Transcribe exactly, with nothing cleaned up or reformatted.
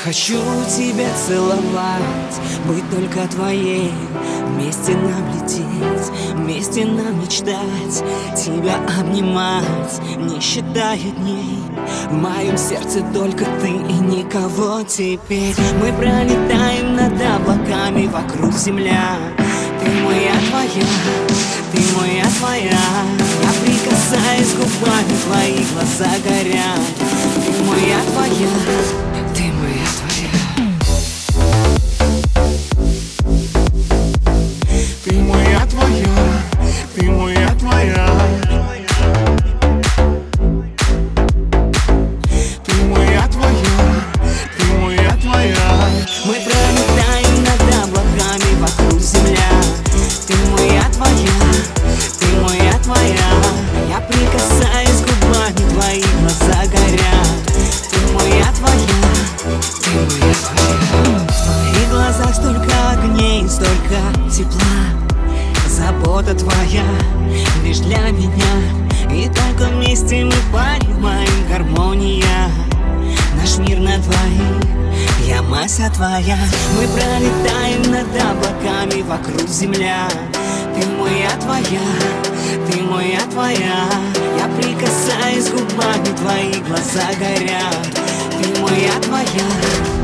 хочу тебя целовать, быть только твоей. Вместе нам лететь, вместе нам мечтать, тебя обнимать, не считая дней. В моем сердце только ты и никого теперь. Мы пролетаем над облаками, вокруг земля. Ты моя, твоя, ты моя, твоя. Я прикасаюсь губами, твои глаза горят. Ты моя, твоя, ты моя, твоя. Ты моя, твоя, ты моя, твоя. Ты моя, твоя, ты моя, твоя. Мы пролетаем над облаками, вокруг земля. Ты моя, твоя, ты моя, твоя. Я прикасаюсь губами, твои глаза горят. Ты моя, твоя, ты моя, твоя. В твоих глазах столько огней, столько тепла. Забота твоя лишь для меня. И только вместе мы понимаем гармония. Наш мир на двоих, я Мася твоя. Мы пролетаем над облаками, вокруг земля. Ты моя, твоя, ты моя, твоя. Я прикасаюсь губами, твои глаза горят. Ты моя, твоя.